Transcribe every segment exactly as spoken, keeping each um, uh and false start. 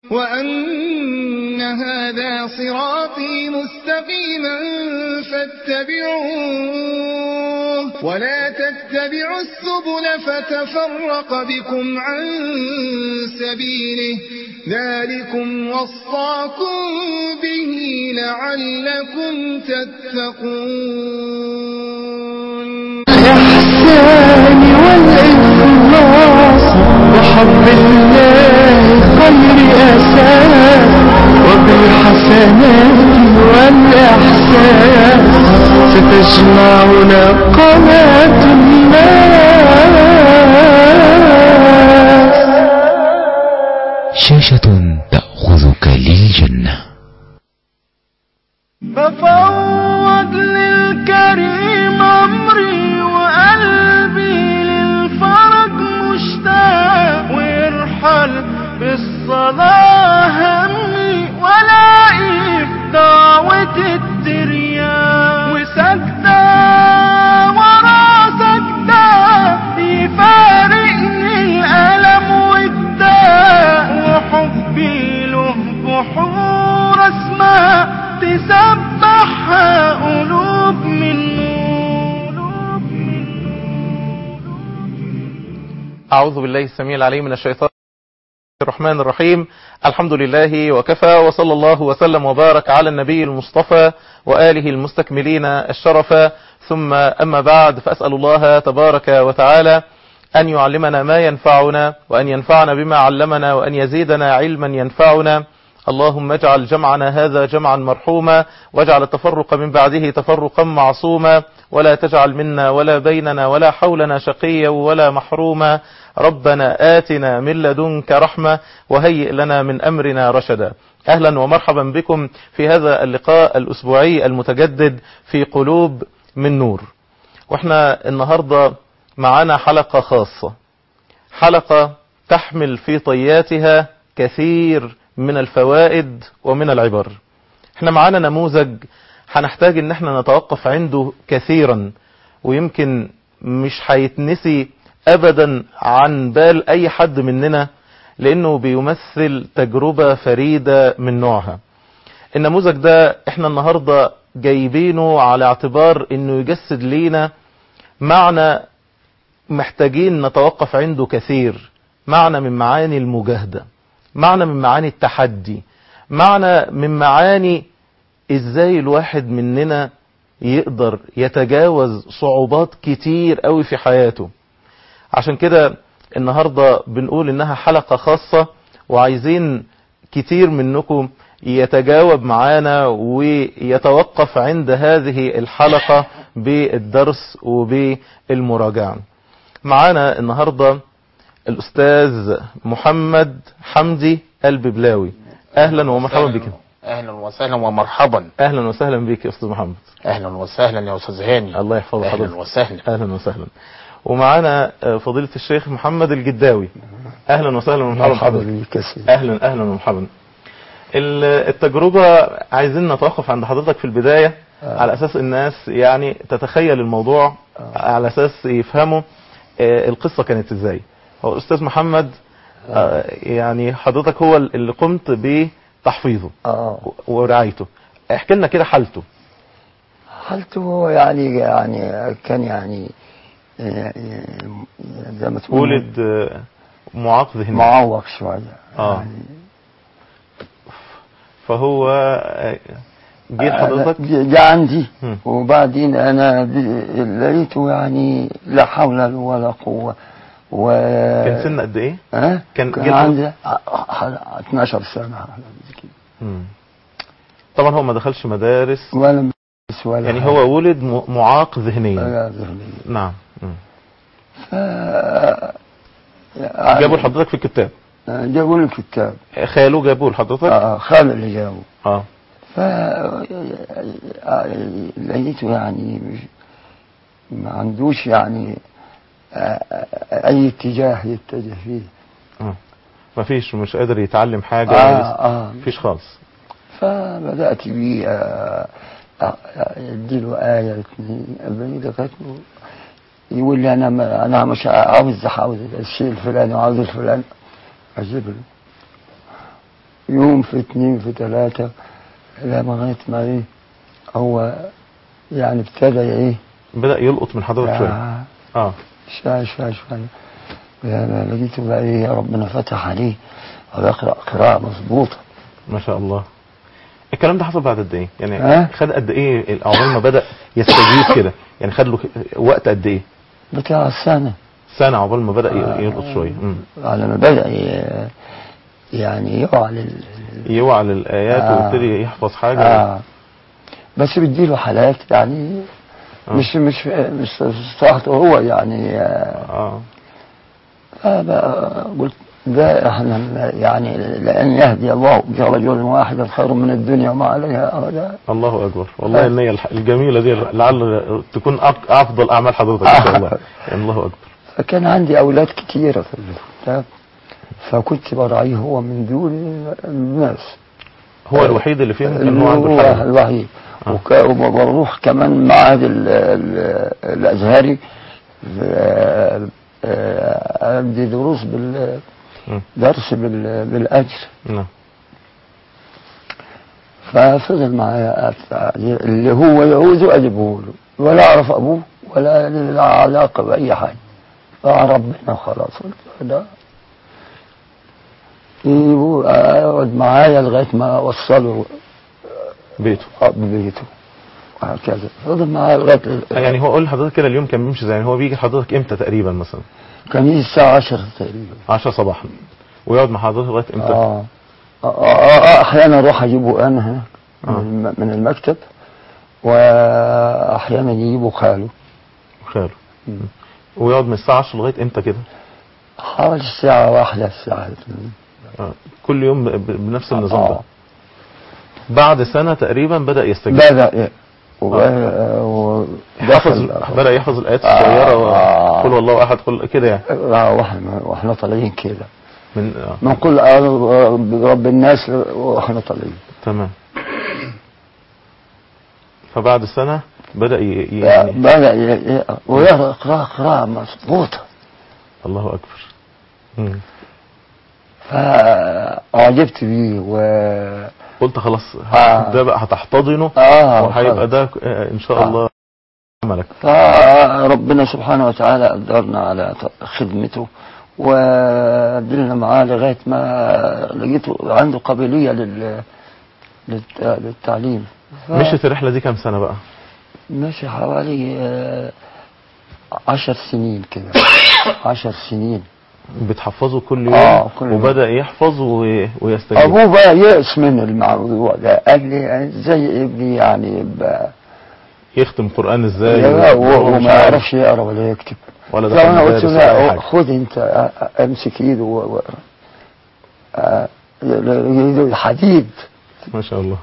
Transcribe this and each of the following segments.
وأن هذا صراطي مستقيما فاتبعوه ولا تتبعوا السبل فتفرق بكم عن سبيله ذلكم وصاكم به لعلكم تتقون. الإحسان والإخلاص وحب الله خير أساس وبالحسنات والإحسان ستجمعنا قناة الناس. شاشة تأخذك للجنة. بفوض للكريم أمري وقلبي للفرج مشتاق ويرحل بالصلاة همي ولاقي في دعوة الترياق وسجدة ورا سجدة يفارقني الألم والداء وحبي له بحور أسماء تسبحها قلوب من نور. أعوذ بالله السميع العليم من الشيطان الرحمن الرحيم. الحمد لله وكفى، وصلى الله وسلم وبارك على النبي المصطفى وآله المستكملين الشرفا، ثم أما بعد، فأسأل الله تبارك وتعالى أن يعلمنا ما ينفعنا وأن ينفعنا بما علمنا وأن يزيدنا علما ينفعنا. اللهم اجعل جمعنا هذا جمعا مرحوما واجعل التفرق من بعده تفرقا معصوما ولا تجعل منا ولا بيننا ولا حولنا شقيا ولا محروما. ربنا آتنا من لدنك رحمة وهيئ لنا من أمرنا رشدا. أهلا ومرحبا بكم في هذا اللقاء الأسبوعي المتجدد في قلوب من نور. واحنا النهاردة معانا حلقة خاصة، حلقة تحمل في طياتها كثير من الفوائد ومن العبر. احنا معانا نموذج هنحتاج ان احنا نتوقف عنده كثيرا، ويمكن مش هيتنسي ابدا عن بال اي حد مننا، لانه بيمثل تجربة فريدة من نوعها. النموذج ده احنا النهاردة جايبينه على اعتبار انه يجسد لينا معنى محتاجين نتوقف عنده كثير، معنى من معاني المجاهدة، معنى من معاني التحدي، معنى من معاني ازاي الواحد مننا يقدر يتجاوز صعوبات كتير قوي في حياته. عشان كده النهاردة بنقول انها حلقة خاصة، وعايزين كتير منكم يتجاوب معانا ويتوقف عند هذه الحلقة بالدرس وبالمراجعة. معانا النهاردة الأستاذ محمد حمدي الببلاوي. أهلا ومرحبا بك. أهلا وسهلا ومرحبا. أهلا وسهلا بك يا أستاذ محمد. أهلا وسهلا يا أستاذ هاني. الله يحفظك. أهلا وسهلا. أهلا وسهلا. ومعانا فضيلة الشيخ محمد الجداوي. أهلا وسهلا ومرحبا بك. أهلا أهلا ومرحبا. التجربة عايزين نتوقف عند حضرتك في البداية آه. على أساس الناس يعني تتخيل الموضوع آه. على أساس يفهموا القصة كانت إزاي. هو الأستاذ محمد آه. يعني حضرتك هو اللي قمت بتحفيظه آه. ورعايته. احكي لنا كده حالته. حالته هو يعني يعني كان يعني زي ما تقول ولد معاق ذهنيا، معوق شوية آه. يعني فهو جه حضرتك جه عندي م. وبعدين انا لقيته يعني لا حول ولا قوة. و كان سن قد ايه؟ أه؟ كان, كان عندي اتناشر سنة كده. طبعا هو ما دخلش مدارس ولا مدارس ولا يعني حاجة. هو ولد معاق ذهنيا. نعم. ف... جابوا لحضرتك في الكتاب؟ جابوا لي الكتاب. خاله جابوا لحضرتك؟ اه خاله اللي جابوا. اه ف لقيته يعني ما عندوش يعني اي اتجاه يتجه فيه. اه ما فيش، مش قادر يتعلم حاجة. اه اه فيش خالص. فبدأت بيه اديله آية اتنين ابني دقيقته يقول لي انا ما انا مش عاوز عاوز الشيء الفلاني وعاوز الفلاني، اجيب له يوم في اتنين في تلاتة لغاية ما ايه هو يعني ابتدى ايه بدأ يلقط من حضرتك شوية. اه شوية شوية شوية لقيته بقى ايه ربنا فتح عليه ويقرأ قراءة مظبوطة ما شاء الله. الكلام ده حصل بعد قد ايه؟ يعني اه؟ خد قد ايه عقبال ما بدأ يستجيب كده؟ يعني خد له وقت قد ايه؟ بتاع السنة سنة عقبال ما بدأ يلقط شوية. امم على ما بدأ ي- يعني يقع لل يوعى للآيات آه. ويبتدي يحفظ حاجة. آه. بس بيديله حالات يعني آه. مش مش مش صحته هو يعني اه فبقى قلت ده احنا يعني لأن يهدي الله برجل واحد خير من الدنيا وما عليها أبدا. الله أكبر. والله آه. النية الح- الجميلة دي لعل تكون أك- أفضل أعمال حضرتك إن شاء الله. يعني الله أكبر. فكان عندي أولاد كتيرة في الكتاب فكنت براعيه هو من دون الناس. هو الوحيد اللي فيهم كان هو عنده هو الحاجة. الوحيد. آه. وك- وبروح كمان معهد ال- ال- الأزهري ف- آه، أدي دروس بال مم. درس بال- بالأجر. نعم. ففضل معايا أت- اللي هو يعوزه أجيبه له ولا أعرف أبوه ولا له علاقة بأي حاجة ربنا خلاص. قلت ده يجيبوه أقعد معايا لغاية ما أوصله بيته. ببيته وهكذا. فضل معايا لغاية يعني هو قول لحضرتك كده اليوم كان بيمشي ازاي؟ يعني هو بيجي لحضرتك امتى تقريبا مثلا؟ كان يجي الساعة عشرة تقريبا. عشرة صباحا. ويقعد مع حضرتك لغاية امتى؟ آه. آه, آه, آه أحيانا أروح أجيبه أنا هنا آه. من الم- من المكتب وأحيانا يجيبه خاله. خير. ويقعد من الساعة عشرة لغاية امتى كده؟ حوالي الساعة واحدة الساعة اثنين. آه. كل يوم ب- بنفس النظام آه. ده. بعد سنة تقريبا بدأ يستجيب. بدأ ودخل حفظ بدأ يحفظ الآيات الصغيرة آه. وقل والله أحد قل كده يعني. آه واحنا واحنا طالعين كده من آه. من كل رب الناس واحنا طالعين. تمام. فبعد سنة بدأ ي... يعني بدأ ي- ويقرأ قراءة قراءة مظبوطة. الله أكبر. مم. فأعجبت بيه و قلت خلاص آه. ده بقى هتحتضنه آه وهيبقى ده آه، إن شاء آه. الله عملك. فربنا سبحانه وتعالى قدرنا على خدمته ودلنا معاه لغاية ما لقيته عنده قابلية لل... للت... للتعليم. ف... مشيت الرحلة دي كام سنة بقى؟ مشي حوالي آه، عشر سنين كده. عشر سنين بتحفظه كل يوم آه كل يوم. وبدأ يحفظ و... ويستجيب. أبوه بقى يأس من الموضوع ده قال لي زي ابني يعني ب... يختم قرآن ازاي لا وهو مش وما عارف يعرفش يقرا ولا يكتب. ولا فأنا دخل قلت مدارس له ولا أي لا حاجة. خد انت امسك ايده واقرا. ايده حديد. ما شاء الله.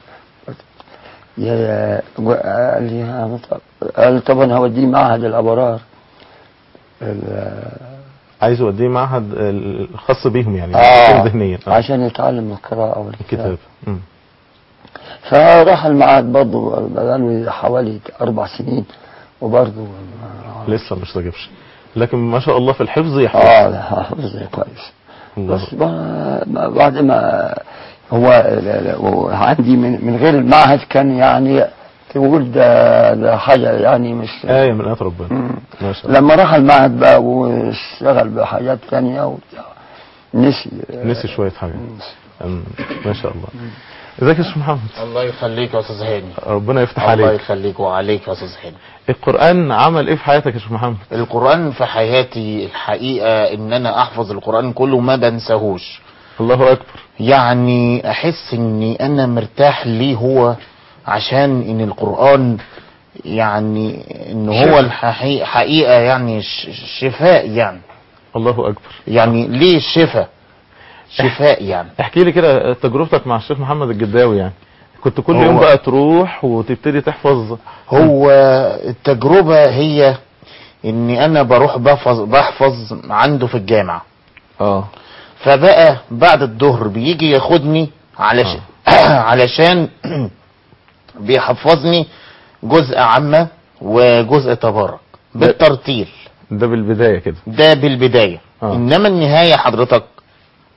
يا قال لي أنا طب قال طب انا هوديه معهد الابرار. ال- عايز اوديه معهد الخاص بيهم يعني آه ذهنيا آه. عشان يتعلم القراءة والكتاب. الكتاب. مم. فراح المعهد برضه بقاله حوالي أربع سنين وبرضه لسه مش استجابش لكن ما شاء الله في الحفظ يحفظ. اه حفظ كويس. الله. بس ما- بعد ما هو هو عندي من من غير المعهد كان يعني تقول ده ده حاجة يعني مش آية من آيات ربنا. مم. ما شاء الله. لما راح المعهد بقى واشتغل بحاجات تانية وبتاع نسي نسي شوية حاجات. أم، ما شاء الله. ازيك يا شيخ محمد؟ الله يخليك يا استاذ هاني. ربنا يفتح الله عليك. يخليك وعليك يا استاذ هاني. القرآن عمل ايه في حياتك يا شيخ محمد؟ القرآن في حياتي الحقيقة ان انا احفظ القرآن كله ما بنساهوش. الله اكبر. يعني احس اني انا مرتاح ليه هو عشان ان القرآن يعني ان هو الحقيقة حقيقة يعني ش- شفاء يعني. الله اكبر. يعني ليه الشفاء شفاء يعني. احكي لي كده تجربتك مع الشيخ محمد الجداوي يعني كنت كل هو- يوم بقى تروح وتبتدي تحفظ. هو التجربة هي اني انا بروح بحفظ بحفظ عنده في الجامعة. اه فبقى بعد الظهر بيجي ياخدني علشان علشان بيحفظني جزء عامة وجزء تبارك بالترتيل. ده بالبداية كده. ده بالبداية. آه. انما النهاية حضرتك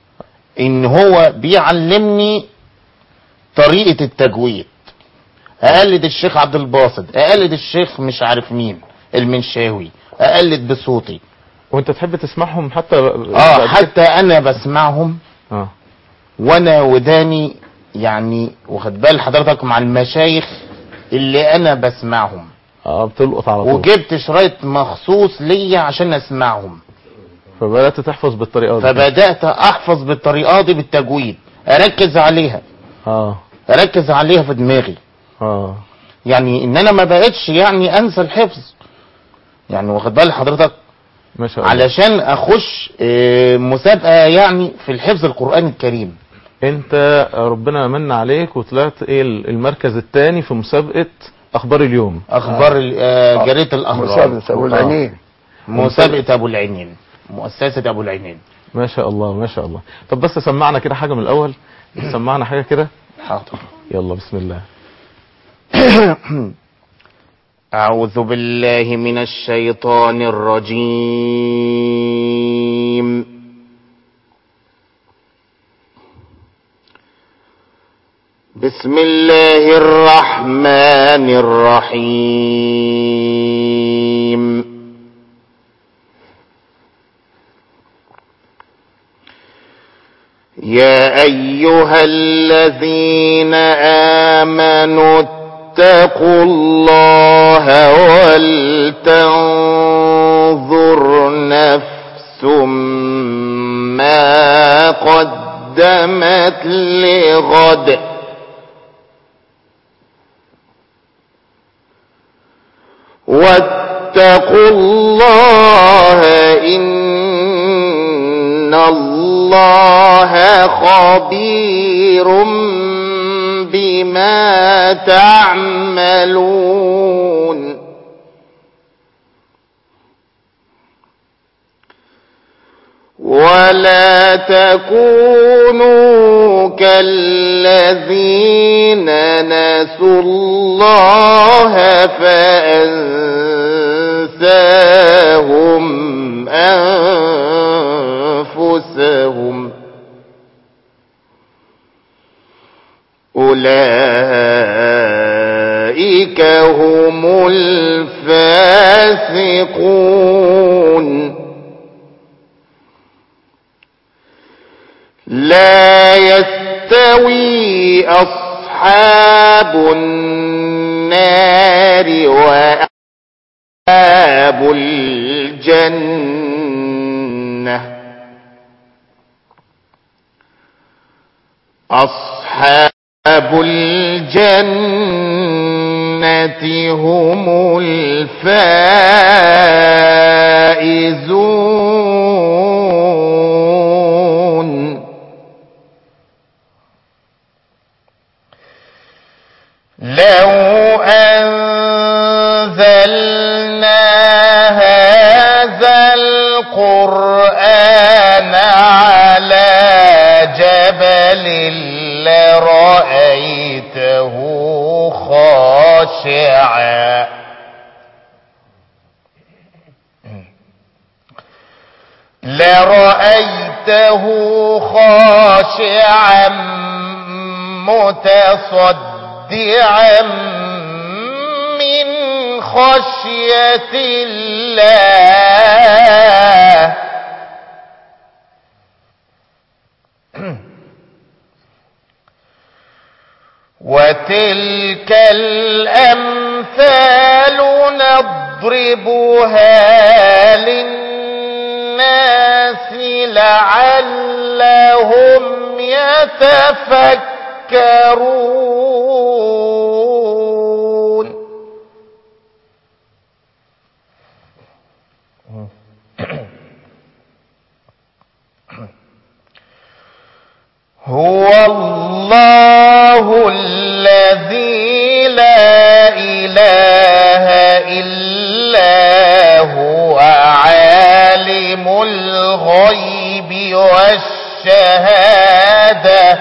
ان هو بيعلمني طريقة التجويد، اقلد الشيخ عبد الباسط، اقلد الشيخ مش عارف مين المنشاوي، اقلد بصوتي. وانت تحب تسمعهم حتى؟ اه حتى انا بسمعهم اه وانا وداني يعني، واخد بال حضرتك، مع المشايخ اللي انا بسمعهم. اه بتلقط على طول. وجبت شرايط مخصوص ليا عشان اسمعهم، فبدأت تحفظ بالطريقة دي. فبدأت احفظ بالطريقة دي بالتجويد، اركز عليها اه اركز عليها في دماغي. اه يعني ان انا ما بقتش يعني انسى الحفظ، يعني واخد بال حضرتك، ما شاء الله. علشان اخش آه، مسابقة يعني في الحفظ القرآن الكريم. انت ربنا من عليك وطلعت ايه المركز الثاني في مسابقة اخبار اليوم، اخبار ال- آه، جريدة الاهرام، مسابقة أبو العينين. مسابقة ابو العينين، مؤسسة ابو العينين. ما شاء الله ما شاء الله. طب بس سمعنا كده حاجة من الاول، سمعنا حاجة كده. حاضر. يلا بسم الله. أعوذ بالله من الشيطان الرجيم. بسم الله الرحمن الرحيم. يا أيها الذين آمنوا اتقوا الله ولتنظر نفس ما قدمت لغد واتقوا الله إن الله خبير بما تعملون. ولا تكونوا كالذين نسوا الله فأنساهم أنفسهم أولئك هم الفاسقون. لا يستوي أصحاب النار وأصحاب الجنة أصحاب الجنة هم الفائزون. لو أنزلنا هذا القرآن على جبل لرأيته خاشعا لرأيته خاشعا متصدعا من خشية الله. وتلك الأمثال نضربها للناس لعلهم يتفكرون. هو الله الذي لا إله إلا هو عالم الغيب والشهادة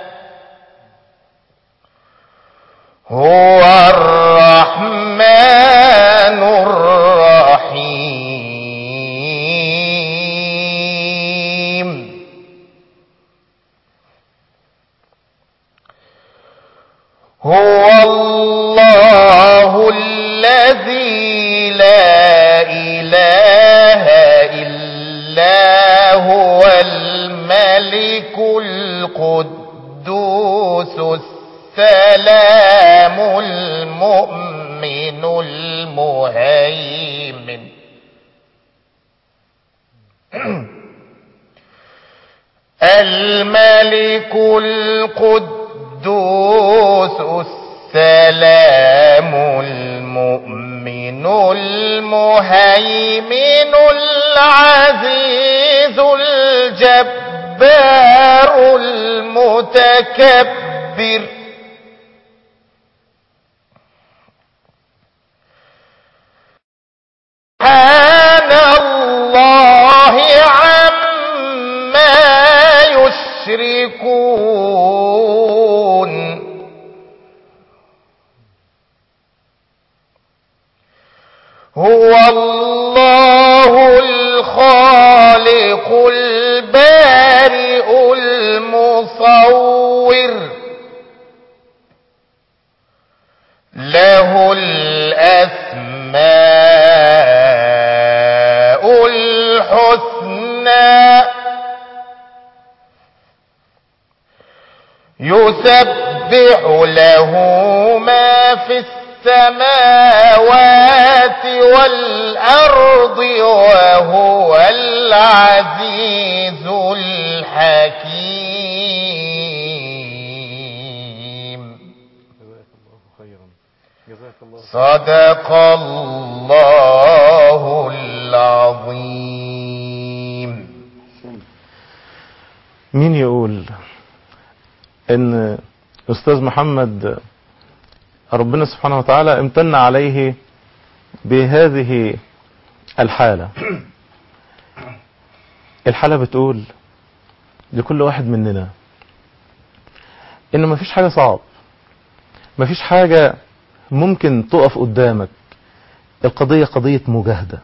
هو الرحمن الرحيم. هو الله الذي لا إله إلا هو الملك القدوس السلام المؤمن المهيمن الملك القدوس السلام المؤمن المهيمن العزيز الجبار المتكبر سبحان الله عما يشركون هو الله الخالق البارئ المصور له الأسماء الحسنى يسبح له ما في السماوات والأرض وهو العزيز الحكيم. صدق الله العظيم. مين يقول ان استاذ محمد ربنا سبحانه وتعالى امتن عليه بهذه الحالة؟ الحالة بتقول لكل واحد مننا ان مفيش حاجة صعب، مفيش حاجة ممكن تقف قدامك. القضية قضية مجاهدة.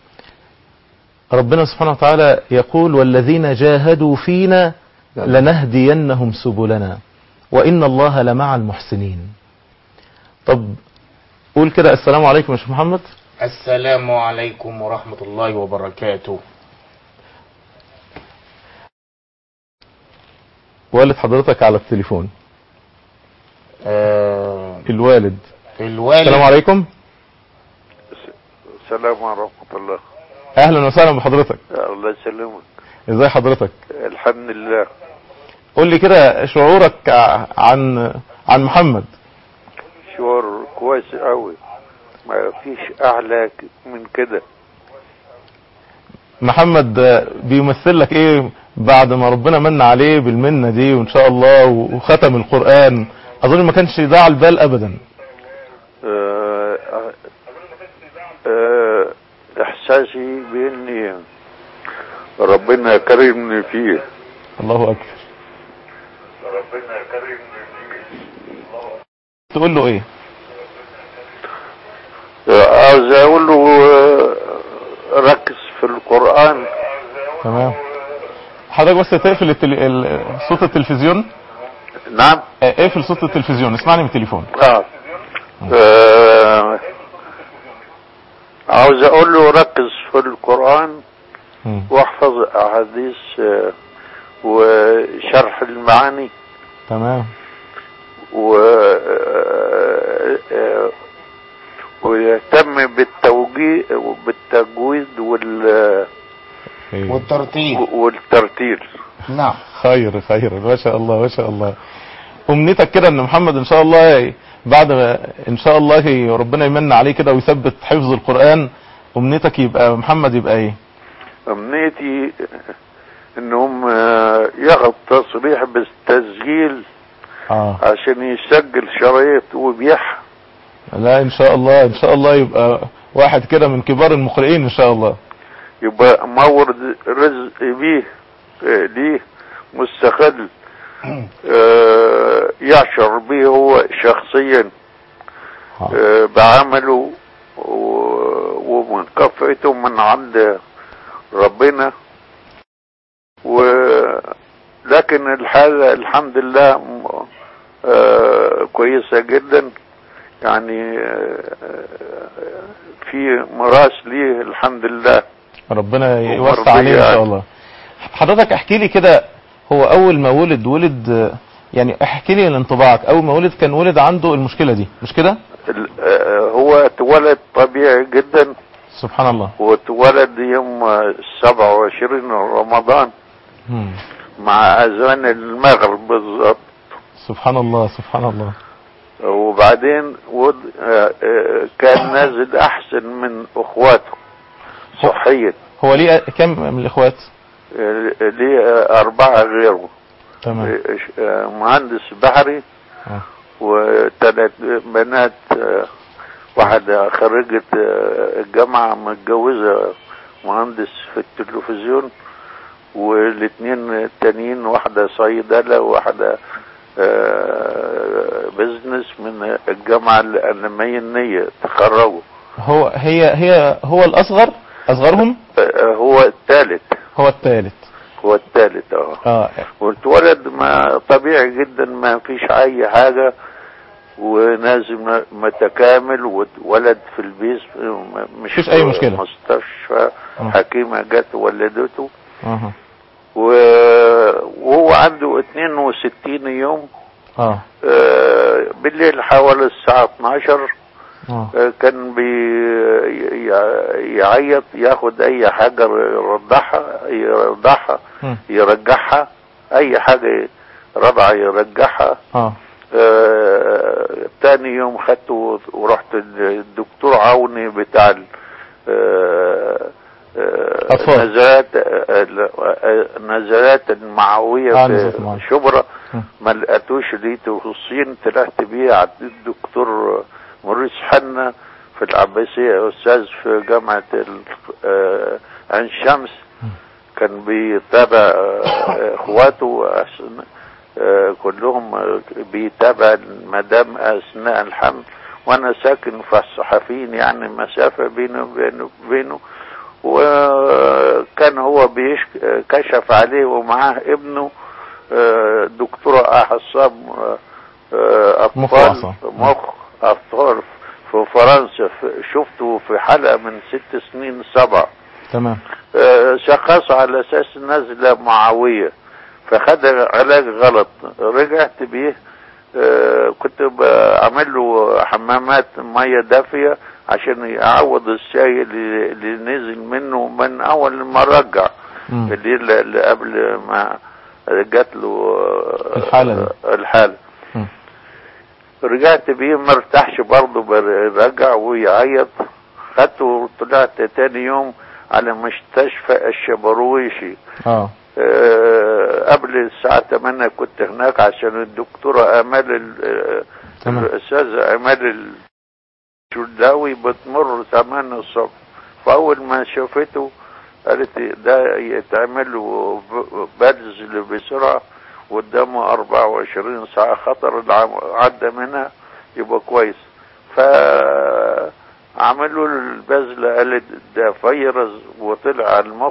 ربنا سبحانه وتعالى يقول والذين جاهدوا فينا لنهدينهم سبلنا وإن الله لمع المحسنين. طب قول كده السلام عليكم يا شيخ محمد. السلام عليكم ورحمة الله وبركاته. والد حضرتك على التليفون. آه الوالد. الوالد. السلام عليكم. السلام ورحمة الله. اهلا وسهلا بحضرتك. الله يسلمك. ازاي حضرتك؟ الحمد لله. قول لي كده شعورك عن عن محمد. شعور كويس قوي، ما فيش اعلى من كده. محمد بيمثل لك ايه بعد ما ربنا من عليه بالمنة دي وان شاء الله وختم القرآن؟ اظن ما كانش يضيع البال ابدا. أه أه احساسي باني ربنا كرمني فيه. الله اكبر. ربنا كرمني فيه. تقول له ايه؟ عاوز اقول له ركز في القرآن. تمام. حضرتك بس تقفل التل... ال... صوت التلفزيون. نعم. اقفل صوت التلفزيون، اسمعني من التليفون. اه, آه. عاوز اقول له ركز في القرآن م. واحفظ احاديث آه وشرح المعاني. تمام. و ويهتم بالتوجيه وبالتجويد وال والترتيل والترتيل. نعم. خير خير ما شاء الله ما شاء الله. امنيتك كده ان محمد ان شاء الله بعد ما ان شاء الله ربنا يمن عليه كده ويثبت حفظ القرآن، امنيتك يبقى محمد يبقى ايه؟ امنيتي انهم ياخد تصريح بالتسجيل آه. عشان يسجل شرايط وبيعها. لا ان شاء الله ان شاء الله يبقى واحد كده من كبار المقرئين ان شاء الله. يبقى مورد رزق بيه ليه مستقل آه يعشر به هو شخصيا آه بعمله ومن كفته من عند ربنا. ولكن الحالة الحمد لله آه كويسة جدا، يعني في مراس ليه الحمد لله. ربنا يوسع عليه ان شاء الله. حضرتك احكي لي كده، هو اول ما ولد ولد يعني احكي لي الانطباعك، اول ما ولد كان ولد عنده المشكلة دي مش كده؟ هو اتولد طبيعي جدا سبحان الله، واتولد يوم سبعة وعشرين رمضان مم. مع اذان المغرب بالظبط. سبحان الله سبحان الله. وبعدين كان نازل احسن من اخواته صحيا. هو ليه كم من الاخوات؟ ليه اربعة غيره. تمام. مهندس بحري أه. وثلاث بنات، واحدة خريجة الجامعة متجوزة مهندس في التلفزيون، والاثنين التانيين واحدة صيدلة وواحدة بزنس من الجامعة الألمانية النية تخرجوا. هو هي هي هو الأصغر أصغرهم؟ هو الثالث. هو الثالث. هو الثالث اه. اه. واتولد ما طبيعي جدا، ما فيش أي حاجة، ونازل متكامل، واتولد في البيت مش فيش أي مشكلة. مستشفى أه. حكيمة جت ولدته. أه. وهو عنده اثنين وستين يوم. اه. آه بالليل حوالي الساعة اتناشر اه. آه كان بيعيط، ياخد اي حاجة يرضعها يرضعها يرجعها، اي حاجة رضع يرجعها. اه. آه تاني يوم خدته ورحت الدكتور عوني بتاع آه نزلات نزلات المعوية آه في شبرا، ما لقيتوش، لقيته في الصين، طلعت بيه على الدكتور موريس حنا في العباسية، استاذ في جامعة عين شمس، كان بيتابع اخواته كلهم، بيتابع المدام اثناء الحمل، وانا ساكن في الصحفيين يعني مسافة بينه وبينه بينه وكان هو كشف عليه ومعاه ابنه دكتورة احصاب اطفال مخ اطفال في فرنسا، شفته في حلقة من ست سنين سبع. تمام. شخص على اساس نزلة معوية، فخد علاج غلط، رجعت بيه. كنت بعمل له حمامات مية دافية عشان يعوض الشاي اللي, اللي نزل منه من اول ما رجع، اللي, اللي قبل ما جات له الحالة الحالة م. رجعت بيه مرتاحش برضه، برجع ويعيط. خدته وطلعت تاني يوم على مستشفى الشبرويشي. اه أه قبل الساعة تمانية كنت هناك عشان الدكتورة امال الاستاذة امال الشداوي بتمر ثمانية الصبح، فاول ما شافته قالت ده يتعمل له بذل بسرعة، قدامه أربعة وعشرين ساعة، خطر عدى منها يبقى كويس. فعملوا البذل، قالت ده فيروس وطلع على المخ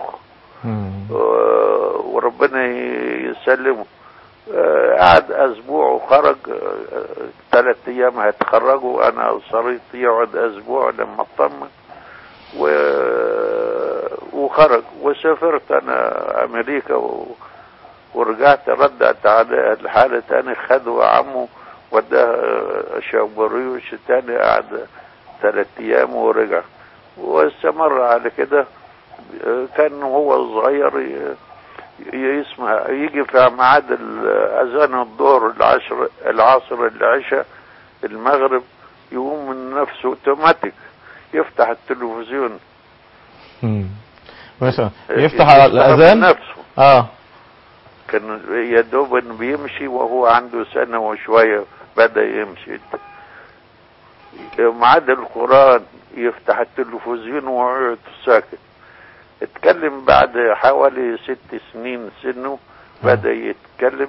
وربنا يسلمه. قعد اسبوع وخرج، ثلاث ايام هيتخرجوا، انا اصريت يقعد اسبوع لما اطمن، و... وخرج. وسافرت انا امريكا و... ورجعت ردت على الحالة تاني، خدوا عمه وداه شابريوش تاني، قعد ثلاث ايام ورجع، واستمر على كده. كان هو صغير يسمع يجي في ميعاد اذان الظهر العصر العصر العشاء المغرب، يقوم من نفسه اوتوماتيك يفتح التلفزيون. امم مثلا يفتح الاذان نفسه. اه كان يا دوب بيمشي وهو عنده سنة وشوية بدأ يمشي. ميعاد القرآن يفتح التلفزيون ويقعد ساكت. اتكلم بعد حوالي ست سنين سنه بدأ يتكلم.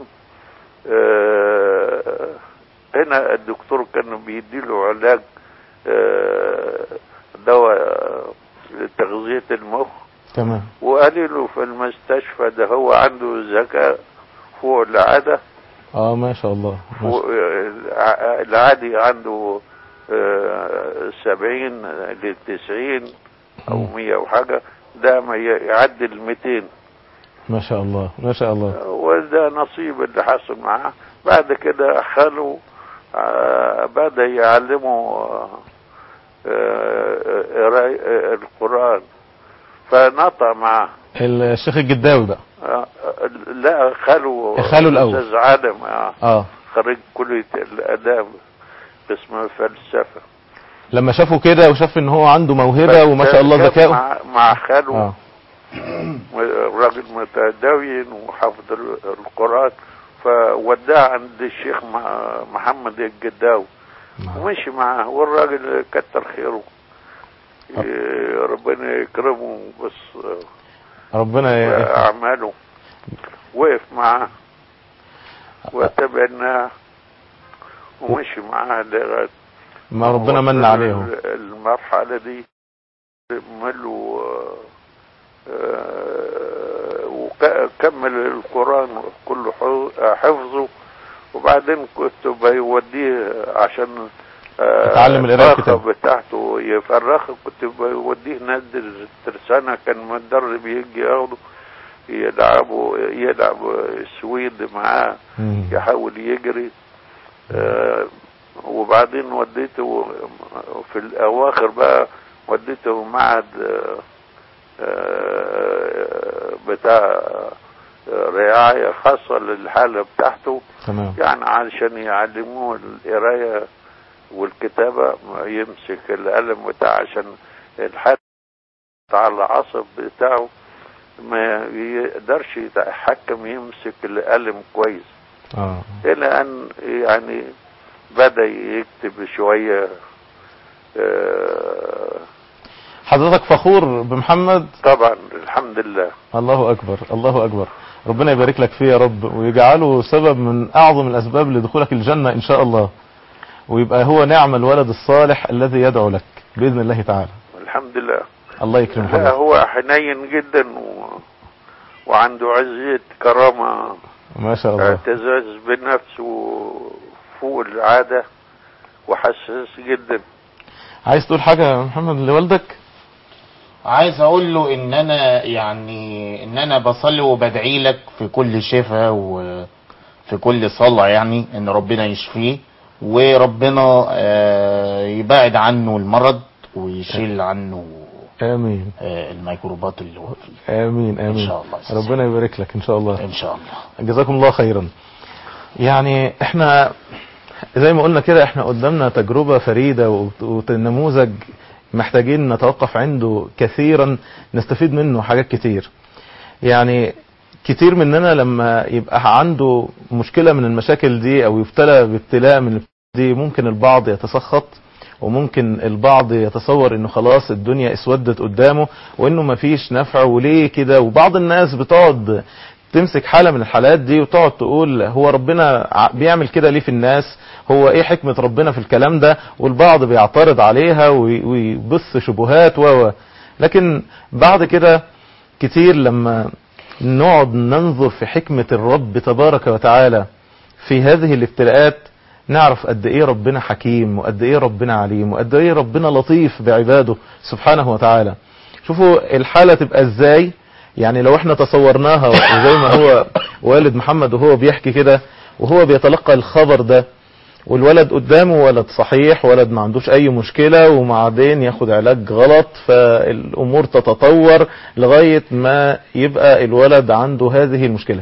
اه هنا الدكتور كان بيديله علاج اه دواء لتغذية المخ. تمام. وقال له في المستشفى ده هو عنده ذكاء فوق العادة. اه ما شاء الله. فوق العادي عنده سبعين لتسعين او مية وحاجة، ده ما يعدي الميتين. ما شاء الله ما شاء الله. وده نصيب اللي حصل معاه. بعد كده خلوا بدأ يعلموا القرآن، فنطع معاه الشيخ الجداوي بقى. لا خلوا خلوا الاول استاذ عالم اه خريج كلية الاداب قسم الفلسفة. لما شافوا كده وشاف ان هو عنده موهبة وما شاء الله ذكائه مع, مع خلو آه. راجل متدين وحافظ القرآن، فوداه عند الشيخ محمد الجداوي ومشي معاه، والراجل كتر خيره ربنا يكرمه، بس ربنا اعماله وقف معاه وتبعناه ومشي معاه لغايه ما ربنا من عليهم. المرحله دي ملوا وكمل القرآن كله حفظه، وبعدين كنت بيوديه عشان اتعلم القراءة الكتاب بتاعته يفرخه، كنت بيوديه نادي الترسانة، كان مدرب يجي ياخده يلعبوا يلعب السويد معاه يحاول يجري. آه وبعدين وديته في الاواخر بقى وديته معهد آه بتاع رعاية خاصة للحالة بتاعته. تمام. يعني علشان يعلموه القراية والكتابة، يمسك القلم بتاعه عشان الحالة على العصب بتاعه ما يقدرش يتحكم يمسك القلم كويس. آه. الى ان يعني بدأ يكتب شوية. آه حضرتك فخور بمحمد؟ طبعا الحمد لله. الله اكبر الله اكبر. ربنا يبارك لك فيه يا رب، ويجعله سبب من اعظم الاسباب لدخولك الجنة ان شاء الله، ويبقى هو نعم الولد الصالح الذي يدعو لك باذن الله تعالى. الحمد لله. الله يكرم حضرتك. لا هو حنين جدا و... وعنده عزة كرامة ما شاء الله، اعتزاز بنفسه فوق العادة وحساس جدا. عايز تقول حاجة يا محمد لوالدك؟ عايز اقول له ان انا يعني ان انا بصلي وبدعي لك في كل شفاء وفي كل صلاة، يعني ان ربنا يشفيه وربنا يبعد عنه المرض ويشيل عنه امين الميكروبات اللي هو فيه. امين امين ان شاء الله. ربنا يبارك لك ان شاء الله. ان شاء الله. جزاكم الله خيرا. يعني احنا زي ما قلنا كده احنا قدامنا تجربة فريدة ونموذج محتاجين نتوقف عنده كثيرا، نستفيد منه حاجات كتير. يعني كتير مننا لما يبقى عنده مشكلة من المشاكل دي او يبتلى بابتلاء من دي، ممكن البعض يتسخط، وممكن البعض يتصور انه خلاص الدنيا اسودت قدامه وانه مفيش نفع وليه كده. وبعض الناس بتقعد تمسك حالة من الحالات دي وتقعد تقول هو ربنا بيعمل كده ليه في الناس، هو ايه حكمة ربنا في الكلام ده، والبعض بيعترض عليها ويبث شبهات و لكن بعد كده كتير لما نقعد ننظر في حكمة الرب تبارك وتعالى في هذه الابتلاءات، نعرف قد ايه ربنا حكيم وقد ايه ربنا عليم وقد ايه ربنا لطيف بعباده سبحانه وتعالى. شوفوا الحالة تبقى ازاي، يعني لو احنا تصورناها زي ما هو والد محمد وهو بيحكي كده وهو بيتلقى الخبر ده، والولد قدامه ولد صحيح، ولد ما عندوش اي مشكلة، وبعدين ياخد علاج غلط فالامور تتطور لغاية ما يبقى الولد عنده هذه المشكلة.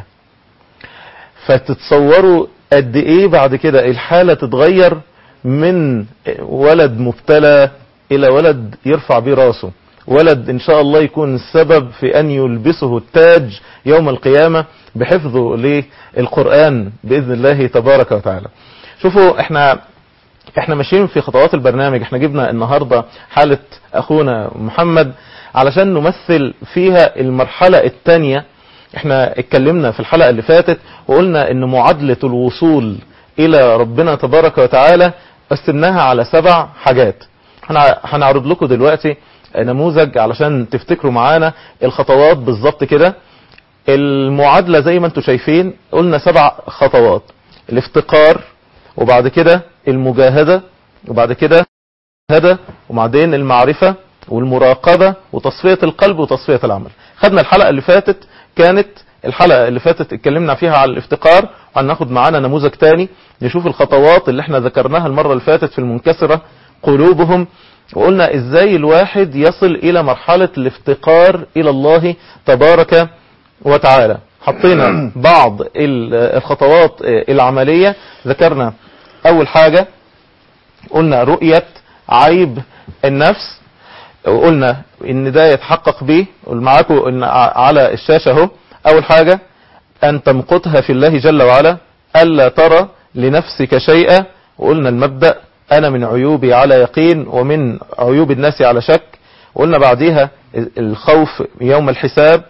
فتتصوروا قد ايه بعد كده الحالة تتغير من ولد مبتلى الى ولد يرفع بيه راسه، ولد ان شاء الله يكون السبب في ان يلبسه التاج يوم القيامة بحفظه للقرآن بإذن الله تبارك وتعالى. شوفوا احنا احنا ماشيين في خطوات البرنامج، احنا جبنا النهاردة حالة اخونا محمد علشان نمثل فيها المرحلة الثانية. احنا اتكلمنا في الحلقة اللي فاتت وقلنا ان معادلة الوصول الى ربنا تبارك وتعالى قسمناها على سبع حاجات. احنا هنعرض لكم دلوقتي نموذج علشان تفتكروا معانا الخطوات بالظبط كده. المعادلة زي ما انتم شايفين قلنا سبع خطوات: الافتقار وبعد كده المجاهدة، وبعد كده هذا، وبعدين المعرفة والمراقبة وتصفية القلب وتصفية العمل. خدنا الحلقة اللي فاتت، كانت الحلقة اللي فاتت اتكلمنا فيها على الافتقار، وهناخد معانا نموذج تاني نشوف الخطوات اللي احنا ذكرناها المرة اللي فاتت في المنكسرة قلوبهم، وقلنا ازاي الواحد يصل الى مرحلة الافتقار الى الله تبارك وتعالى. حطينا بعض الخطوات العملية. ذكرنا اول حاجة قلنا رؤية عيب النفس، وقلنا ان ده يتحقق به، معاكم ان على الشاشة اهو. اول حاجة ان تمقتها في الله جل وعلا، الا ترى لنفسك شيئا، وقلنا المبدأ انا من عيوبي على يقين ومن عيوب الناس على شك. وقلنا بعديها الخوف يوم الحساب،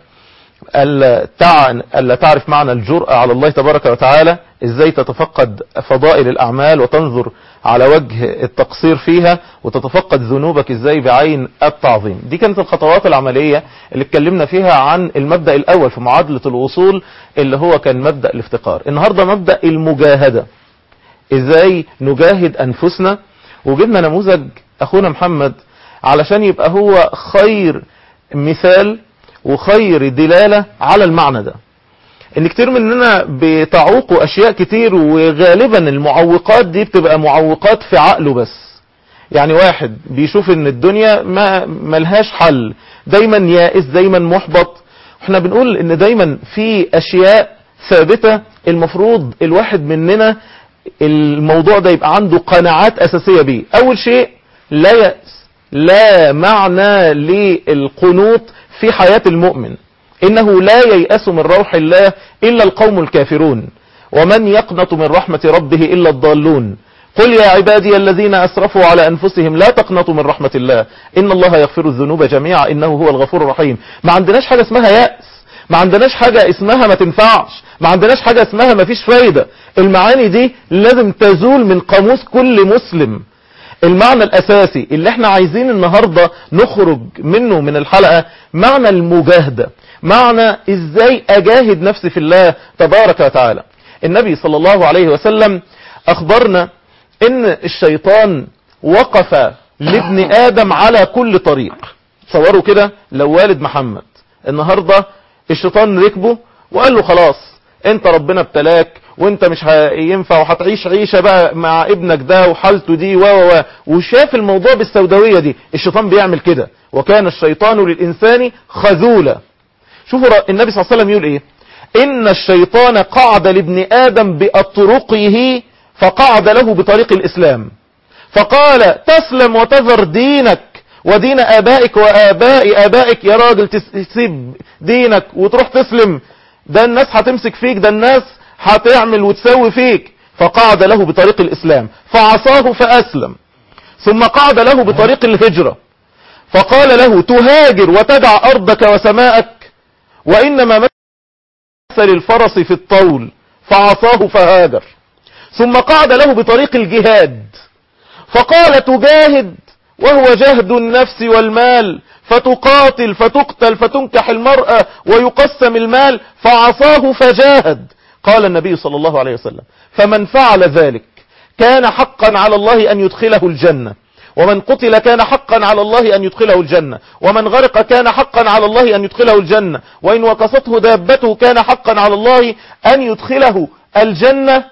ألا تعرف معنى الجرأة على الله تبارك وتعالى، ازاي تتفقد فضائل الأعمال وتنظر على وجه التقصير فيها، وتتفقد ذنوبك ازاي بعين التعظيم. دي كانت الخطوات العملية اللي اتكلمنا فيها عن المبدأ الأول في معادلة الوصول اللي هو كان مبدأ الافتقار. النهاردة مبدأ المجاهدة، ازاي نجاهد أنفسنا. وجبنا نموذج أخونا محمد علشان يبقى هو خير مثال وخير دلالة على المعنى ده، ان كتير مننا بتعوقوا اشياء كتير، وغالبا المعوقات دي بتبقى معوقات في عقله بس. يعني واحد بيشوف ان الدنيا ما ملهاش حل، دايما يائس، دايما محبط. احنا بنقول ان دايما في اشياء ثابتة المفروض الواحد مننا الموضوع ده يبقى عنده قناعات اساسية بيه. اول شيء لا يأس، لا معنى للقنوط في حياة المؤمن، إنه لا ييأس من روح الله إلا القوم الكافرون، ومن يقنط من رحمة ربه إلا الضالون. قل يا عبادي الذين أسرفوا على أنفسهم لا تقنطوا من رحمة الله إن الله يغفر الذنوب جميعا إنه هو الغفور الرحيم. ما عندناش حاجة اسمها يأس، ما عندناش حاجة اسمها ما تنفعش، ما عندناش حاجة اسمها ما فيش فايدة. المعاني دي لازم تزول من قاموس كل مسلم. المعنى الأساسي اللي احنا عايزين النهاردة نخرج منه من الحلقة معنى المجاهدة، معنى ازاي اجاهد نفسي في الله تبارك وتعالى. النبي صلى الله عليه وسلم اخبرنا ان الشيطان وقف لابن ادم على كل طريق. تصوروا كده لو والد محمد النهاردة الشيطان ركبه وقال له خلاص انت ربنا ابتلاك وانت مش هينفع وهتعيش عيشة بقى مع ابنك ده وحالته دي و و وشاف الموضوع بالسوداوية دي. الشيطان بيعمل كده، وكان الشيطان للإنسان خذولا. شوفوا النبي صلى الله عليه وسلم يقول ايه: ان الشيطان قعد لابن آدم بأطرقه فقعد له بطريق الإسلام فقال تسلم وتذر دينك ودين آبائك وآباء آبائك. يا راجل تسيب دينك وتروح تسلم؟ ده الناس هتمسك فيك، ده الناس هتعمل وتسوي فيك. فقعد له بطريق الإسلام فعصاه فأسلم. ثم قعد له بطريق الهجرة فقال له تهاجر وتدع أرضك وسماءك وإنما مثل الفرس في الطول فعصاه فهاجر. ثم قعد له بطريق الجهاد فقال تجاهد وهو جهد النفس والمال فتقاتل فتقتل فتنكح المرأة ويقسم المال فعصاه فجاهد. قال النبي صلى الله عليه وسلم فمن فعل ذلك كان حقا على الله أن يدخله الجنة، ومن قتل كان حقا على الله أن يدخله الجنة، ومن غرق كان حقا على الله أن يدخله الجنة، وإن وقصته دابته كان حقا على الله أن يدخله الجنة.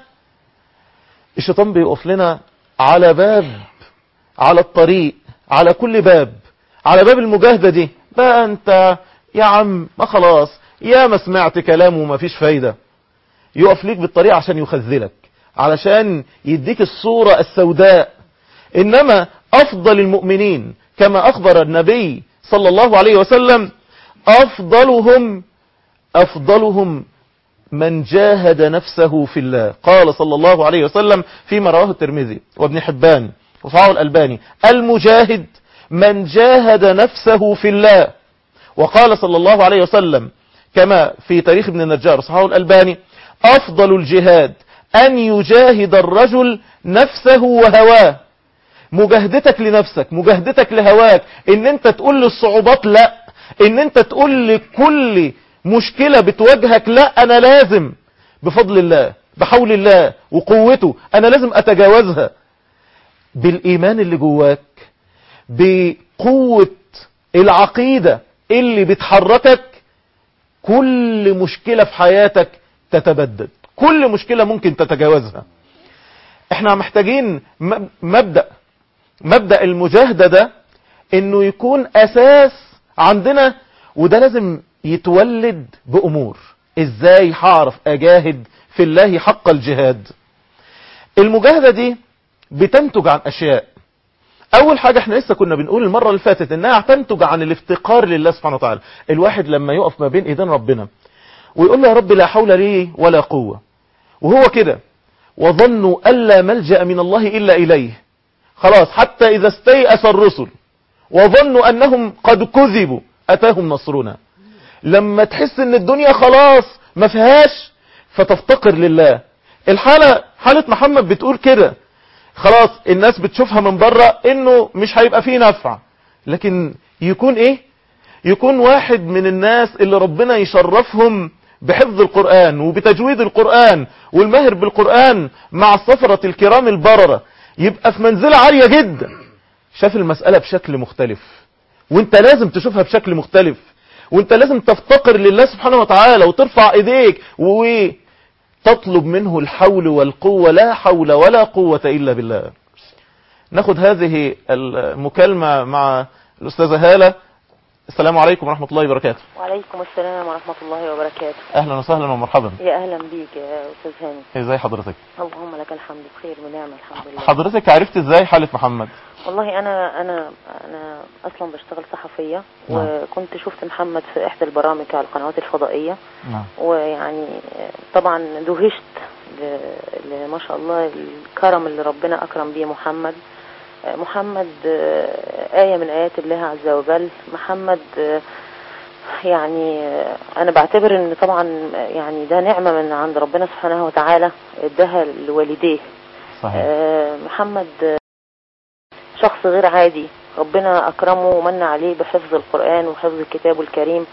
الشيطان بيقف لنا على باب، على الطريق، على كل باب، على باب المجاهدة دي. بقى انت يا عم ما خلاص يا ما سمعت كلامه وما فيش فايدة، يقف ليك بالطريق عشان يخذلك، علشان يديك الصورة السوداء. إنما أفضل المؤمنين كما أخبر النبي صلى الله عليه وسلم أفضلهم أفضلهم من جاهد نفسه في الله. قال صلى الله عليه وسلم فيما رواه الترمذي وابن حبان وصححه الألباني: المجاهد من جاهد نفسه في الله. وقال صلى الله عليه وسلم كما في تاريخ ابن النجار صححه الألباني: أفضل الجهاد أن يجاهد الرجل نفسه وهواه. مجاهدتك لنفسك، مجاهدتك لهواك، ان انت تقول للصعوبات لا، ان انت تقول لكل مشكلة بتواجهك لا، انا لازم بفضل الله بحول الله وقوته، انا لازم اتجاوزها بالايمان اللي جواك، بقوة العقيدة اللي بتحركك. كل مشكلة في حياتك تتبدد، كل مشكلة ممكن تتجاوزها. احنا محتاجين مبدأ مبدأ المجاهدة ده انه يكون اساس عندنا، وده لازم يتولد بامور. ازاي هعرف اجاهد في الله حق الجهاد؟ المجاهدة دي بتنتج عن اشياء. اول حاجة احنا لسه كنا بنقول المرة اللي فاتت انها تنتج عن الافتقار لله سبحانه وتعالى. الواحد لما يقف ما بين ايدين ربنا ويقول له يا رب لا حول لي ولا قوة، وهو كده، وظنوا ألا ملجأ من الله إلا إليه، خلاص حتى إذا استيأس الرسل وظنوا أنهم قد كذبوا أتاهم نصرنا. لما تحس ان الدنيا خلاص ما فيهاش فتفتقر لله. الحالة حالة محمد بتقول كده، خلاص الناس بتشوفها من بره انه مش هيبقى فيه نفع، لكن يكون ايه؟ يكون واحد من الناس اللي ربنا يشرفهم بحفظ القرآن وبتجويد القرآن والماهر بالقرآن مع السفرة الكرام البررة، يبقى في منزلة عالية جدا. شاف المسألة بشكل مختلف، وانت لازم تشوفها بشكل مختلف، وانت لازم تفتقر لله سبحانه وتعالى وترفع ايديك وتطلب منه الحول والقوة. لا حول ولا قوة الا بالله. ناخد هذه المكالمة مع الأستاذة هالة. السلام عليكم ورحمة الله وبركاته. وعليكم السلام ورحمة الله وبركاته. أهلا وسهلا ومرحبا. يا أهلا بيك يا أستاذ هاني. ازاي حضرتك؟ اللهم لك الحمد بخير ونعمة الحمد لله. حضرتك عرفت ازاي حالة محمد؟ والله أنا أنا أنا أصلا بشتغل صحفية. نعم. وكنت شفت محمد في إحدى البرامج على القنوات الفضائية. نعم. ويعني طبعا دهشت ما شاء الله الكرم اللي ربنا أكرم بيه محمد. محمد آية من آيات الله عز وجل. محمد يعني أنا بعتبر إن طبعا يعني ده نعمة من عند ربنا سبحانه وتعالى اداها لوالديه. صحيح. محمد شخص غير عادي، ربنا أكرمه ومن عليه بحفظ القرآن وحفظ الكتاب الكريم.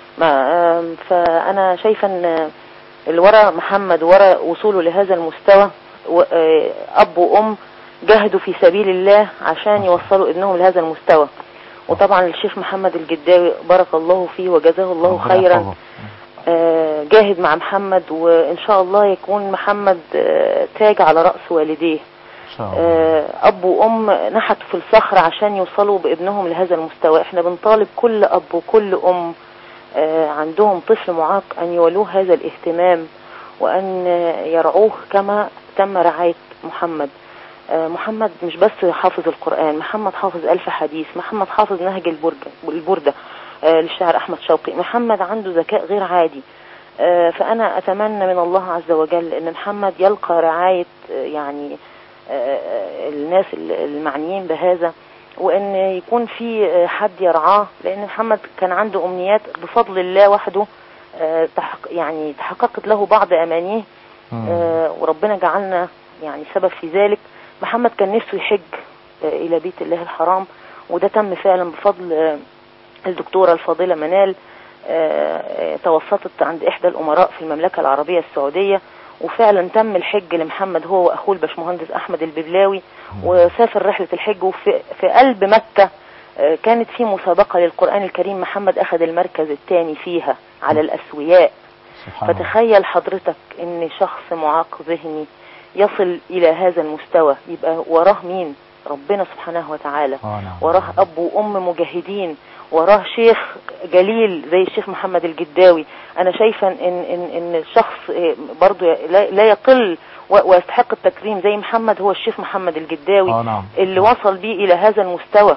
فأنا شايفة إن الورا محمد ورا وصوله لهذا المستوى أب وأم جاهدوا في سبيل الله عشان يوصلوا ابنهم لهذا المستوى. وطبعا الشيخ محمد الجداوي بارك الله فيه وجزاه الله خيرا، جاهد مع محمد، وإن شاء الله يكون محمد تاج على رأس والديه. أب وأم نحتوا في الصخر عشان يوصلوا بابنهم لهذا المستوى. احنا بنطالب كل أب وكل أم عندهم طفل معاق أن يولوه هذا الاهتمام وأن يرعوه كما تم رعاية محمد. محمد مش بس حافظ القرآن، محمد حافظ ألف حديث، محمد حافظ نهج البردة للشاعر أحمد شوقي. محمد عنده ذكاء غير عادي. فأنا أتمنى من الله عز وجل أن محمد يلقى رعاية يعني الناس المعنيين بهذا، وأن يكون في حد يرعاه، لأن محمد كان عنده أمنيات بفضل الله وحده يعني تحققت له بعض أمانيه، وربنا جعلنا يعني سبب في ذلك. محمد كان نفسه يحج إلى بيت الله الحرام، وده تم فعلا بفضل الدكتورة الفاضلة منال، توسطت عند إحدى الأمراء في المملكة العربية السعودية، وفعلا تم الحج لمحمد هو وأخوه الباشمهندس أحمد الببلاوي، وسافر رحلة الحج. وفي في قلب مكة كانت في مسابقة للقرآن الكريم، محمد أخذ المركز الثاني فيها على الأسوياء. فتخيل حضرتك إن شخص معاق ذهني يصل إلى هذا المستوى، يبقى وراه مين؟ ربنا سبحانه وتعالى. وراه أب وأم مجاهدين، وراه شيخ جليل زي الشيخ محمد الجداوي. أنا شايفة إن, إن, إن الشخص برضو لا يقل ويستحق التكريم زي محمد هو الشيخ محمد الجداوي. نعم. اللي وصل بيه إلى هذا المستوى.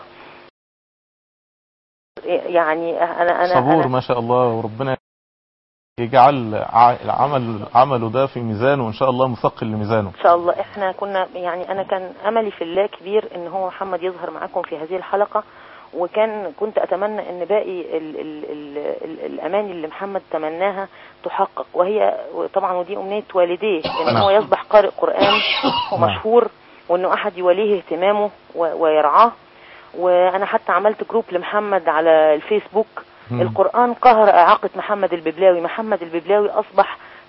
يعني أنا أنا صبور ما شاء الله، وربنا يجعل عمل عمله ده في ميزانه وإن شاء الله مثقل لميزانه إن شاء الله. إحنا كنا يعني أنا كان أملي في الله كبير إن هو محمد يظهر معاكم في هذه الحلقة، وكان كنت أتمنى إن باقي ال ال ال ال الأماني اللي محمد تمناها تحقق، وهي طبعا ودي أمنية والديه إن هو يصبح قارئ قرآن ومشهور، وإنه أحد يوليه اهتمامه ويرعاه. وأنا حتى عملت جروب لمحمد على الفيسبوك. القرآن قهر إعاقة محمد الببلاوي. محمد الببلاوي أصبح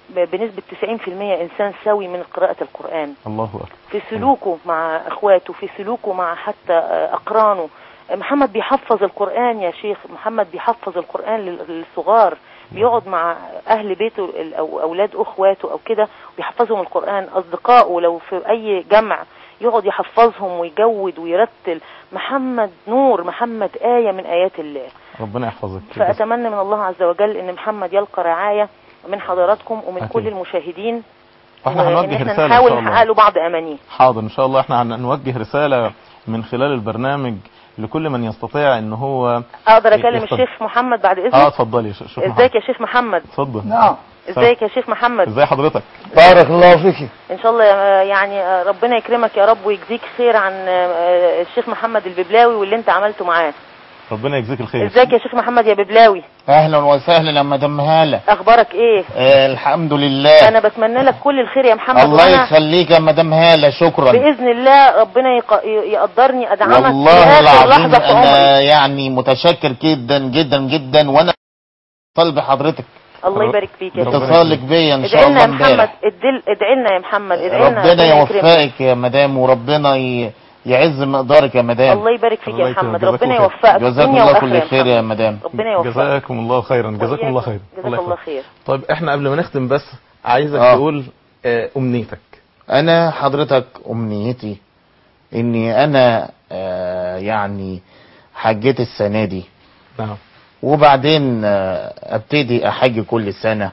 بنسبة تسعين في المية إنسان سوي من قراءة القرآن، الله أكبر. في سلوكه مع إخواته، في سلوكه مع حتى أقرانه. محمد بيحفظ القرآن يا شيخ، محمد بيحفظ القرآن للصغار، بيقعد مع أهل بيته أو أولاد أخواته أو كده بيحفظهم القرآن. أصدقائه لو في أي جمع يقعد يحفظهم ويجود ويرتل. محمد نور، محمد آية من آيات الله. ربنا يحفظك. فأتمنى من الله عز وجل أن محمد يلقى رعاية من حضراتكم ومن أكيد. كل المشاهدين، واحنا هنوجه رسالة نحاول نحقق له بعض أمانيه. حاضر إن شاء الله. احنا هنوجه رسالة من خلال البرنامج لكل من يستطيع ان هو اقدر اكلم الشيخ محمد بعد اذنك؟ اه اتفضلي يا شيخ. ازيك يا شيخ محمد؟ اتفضل. نعم. ازيك يا شيخ محمد؟ ازي حضرتك؟ بارك الله فيك. ان شاء الله يعني ربنا يكرمك يا رب ويجزيك خير عن الشيخ محمد الببلاوي واللي انت عملته معاه. ربنا يجزيك الخير. ازيك يا شيخ محمد يا ببلاوي؟ اهلا وسهلا يا مدام هاله. اخبارك ايه؟ آه الحمد لله. انا بتمنى لك كل الخير يا محمد. الله يخليك يا مدام هاله، شكرا. باذن الله ربنا يق... يقدرني ادعمك والله العظيم. انا يعني متشكر جدا جدا جدا، وانا اتصل بحضرتك. الله يبارك فيك يا شيخ. اتصالك بيا ان شاء الله امبارح. ادعي لنا يا محمد، ادعي لنا. ربنا يوفقك يا مدام، وربنا ي... يعز مقدارك يا مدام. الله يبارك فيك يا محمد، ربنا يوفقك. جزاكم الله كل خير يا مدام. ربنا يوفقك. جزاكم الله خيرا. جزاكم الله خير. جزاك الله خير. طيب احنا قبل ما نختم بس عايزك آه. تقول آه امنيتك. انا حضرتك امنيتي اني انا آه يعني حجيت السنة دي. نعم. وبعدين آه ابتدي احج كل سنة،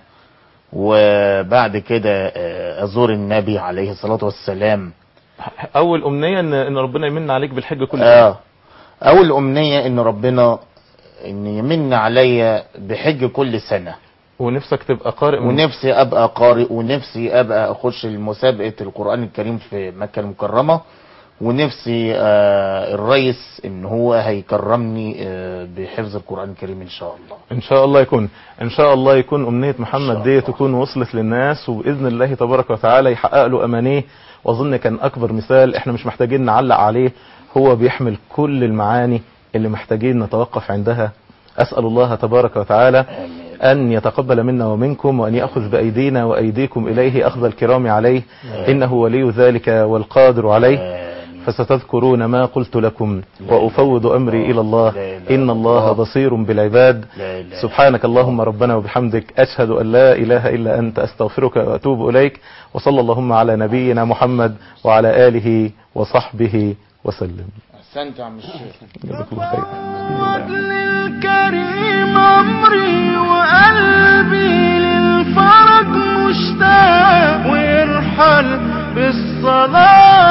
وبعد كده آه ازور النبي عليه الصلاة والسلام. اول امنية ان ان ربنا يمن عليك بالحج كل سنة. اه اول امنية ان ربنا ان يمن عليا بحج كل سنة. ونفسك تبقى قارئ. ونفسي ابقى قارئ، ونفسي ابقى اخش مسابقة القرآن الكريم في مكة المكرمة، ونفسي آه الرئيس ان هو هيكرمني آه بحفظ القرآن الكريم ان شاء الله. ان شاء الله يكون ان شاء الله يكون امنية محمد دي تكون وصلت للناس، وباذن الله تبارك وتعالى يحقق له امانيه. واظن كان اكبر مثال احنا مش محتاجين نعلق عليه، هو بيحمل كل المعاني اللي محتاجين نتوقف عندها. اسأل الله تبارك وتعالى ان يتقبل منا ومنكم، وان يأخذ بايدينا وايديكم اليه اخذ الكرام عليه، انه ولي ذلك والقادر عليه. فستذكرون ما قلت لكم وأفوض أمري إلى الله، إن الله بصير بالعباد. سبحانك اللهم ربنا وبحمدك، أشهد أن لا إله إلا أنت، أستغفرك وأتوب إليك. وصلى اللهم على نبينا محمد وعلى آله وصحبه وسلم. أحسنت يا عم الشيخ. جزاك الله خير. للكريم أمري وقلبي للفرج مشتاق، ويرحل بالصلاة